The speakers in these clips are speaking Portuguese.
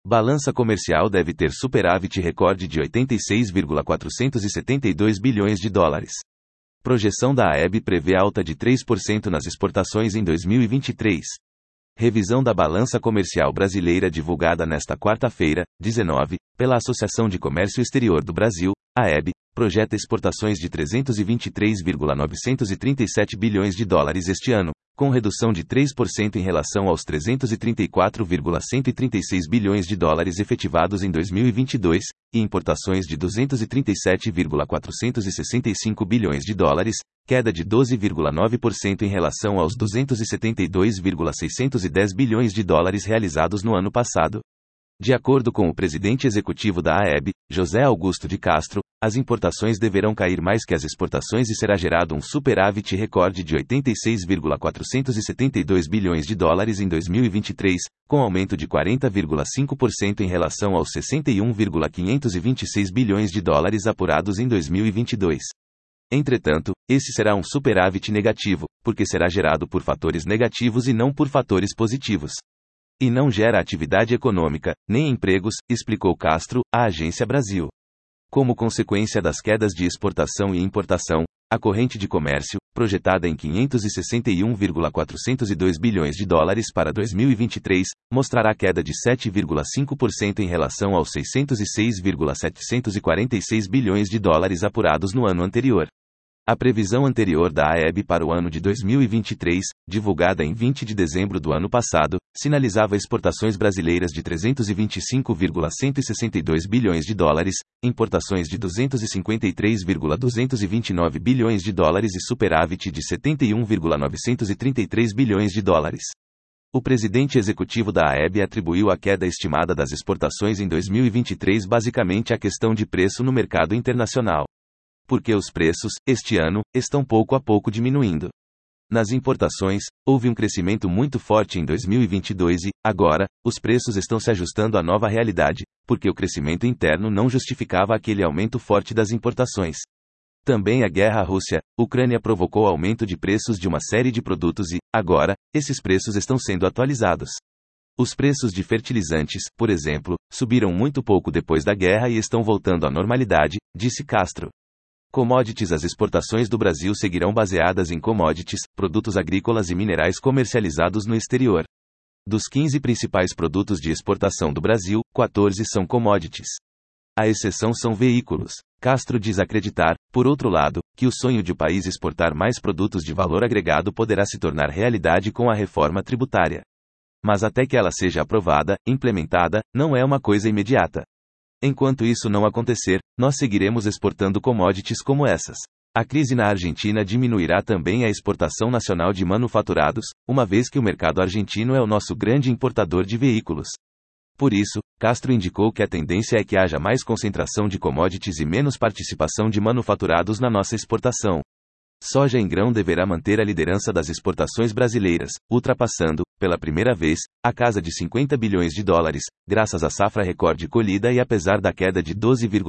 Balança comercial deve ter superávit recorde de 86,472 bilhões de dólares. Projeção da AEB prevê alta de 3% nas exportações em 2023. Revisão da balança comercial brasileira divulgada nesta quarta-feira, 19, pela Associação de Comércio Exterior do Brasil, AEB, projeta exportações de 323,937 bilhões de dólares este ano, com redução de 3% em relação aos 334,136 bilhões de dólares efetivados em 2022, e importações de 237,465 bilhões de dólares, queda de 12,9% em relação aos 272,610 bilhões de dólares realizados no ano passado. De acordo com o presidente executivo da AEB, José Augusto de Castro, as importações deverão cair mais que as exportações e será gerado um superávit recorde de 86,472 bilhões de dólares em 2023, com aumento de 40,5% em relação aos 61,526 bilhões de dólares apurados em 2022. Entretanto, esse será um superávit negativo, porque será gerado por fatores negativos e não por fatores positivos. E não gera atividade econômica, nem empregos, explicou Castro, à Agência Brasil. Como consequência das quedas de exportação e importação, a corrente de comércio, projetada em 561,402 bilhões de dólares para 2023, mostrará queda de 7,5% em relação aos 606,746 bilhões de dólares apurados no ano anterior. A previsão anterior da AEB para o ano de 2023, divulgada em 20 de dezembro do ano passado, sinalizava exportações brasileiras de 325,162 bilhões de dólares, importações de 253,229 bilhões de dólares e superávit de 71,933 bilhões de dólares. O presidente executivo da AEB atribuiu a queda estimada das exportações em 2023 basicamente à questão de preço no mercado internacional. Porque os preços, este ano, estão pouco a pouco diminuindo. Nas importações, houve um crescimento muito forte em 2022 e, agora, os preços estão se ajustando à nova realidade, porque o crescimento interno não justificava aquele aumento forte das importações. Também a guerra Rússia-Ucrânia provocou aumento de preços de uma série de produtos e, agora, esses preços estão sendo atualizados. Os preços de fertilizantes, por exemplo, subiram muito pouco depois da guerra e estão voltando à normalidade, disse Castro. Commodities. As exportações do Brasil seguirão baseadas em commodities, produtos agrícolas e minerais comercializados no exterior. Dos 15 principais produtos de exportação do Brasil, 14 são commodities. A exceção são veículos. Castro diz acreditar, por outro lado, que o sonho de o país exportar mais produtos de valor agregado poderá se tornar realidade com a reforma tributária. Mas até que ela seja aprovada, implementada, não é uma coisa imediata. Enquanto isso não acontecer, nós seguiremos exportando commodities como essas. A crise na Argentina diminuirá também a exportação nacional de manufaturados, uma vez que o mercado argentino é o nosso grande importador de veículos. Por isso, Castro indicou que a tendência é que haja mais concentração de commodities e menos participação de manufaturados na nossa exportação. Soja em grão deverá manter a liderança das exportações brasileiras, ultrapassando, pela primeira vez, a casa de 50 bilhões de dólares, graças à safra recorde colhida e apesar da queda de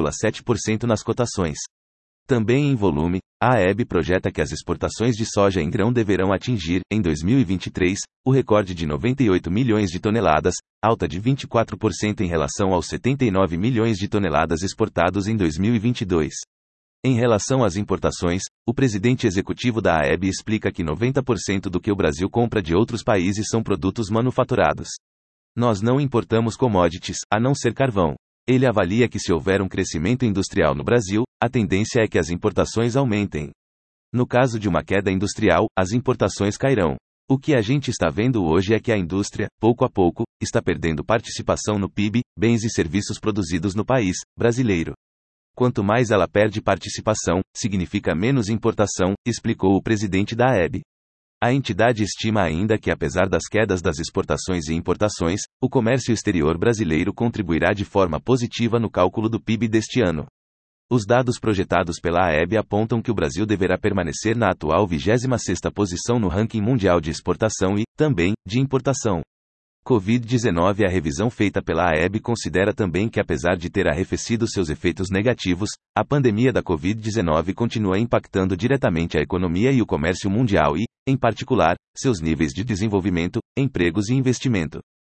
12,7% nas cotações. Também em volume, a AEB projeta que as exportações de soja em grão deverão atingir, em 2023, o recorde de 98 milhões de toneladas, alta de 24% em relação aos 79 milhões de toneladas exportados em 2022. Em relação às importações, o presidente executivo da AEB explica que 90% do que o Brasil compra de outros países são produtos manufaturados. Nós não importamos commodities, a não ser carvão. Ele avalia que se houver um crescimento industrial no Brasil, a tendência é que as importações aumentem. No caso de uma queda industrial, as importações cairão. O que a gente está vendo hoje é que a indústria, pouco a pouco, está perdendo participação no PIB, bens e serviços produzidos no país brasileiro. Quanto mais ela perde participação, significa menos importação, explicou o presidente da AEB. A entidade estima ainda que apesar das quedas das exportações e importações, o comércio exterior brasileiro contribuirá de forma positiva no cálculo do PIB deste ano. Os dados projetados pela AEB apontam que o Brasil deverá permanecer na atual 26ª posição no ranking mundial de exportação e, também, de importação. Covid-19. A revisão feita pela AEB considera também que apesar de ter arrefecido seus efeitos negativos, a pandemia da Covid-19 continua impactando diretamente a economia e o comércio mundial e, em particular, seus níveis de desenvolvimento, empregos e investimento.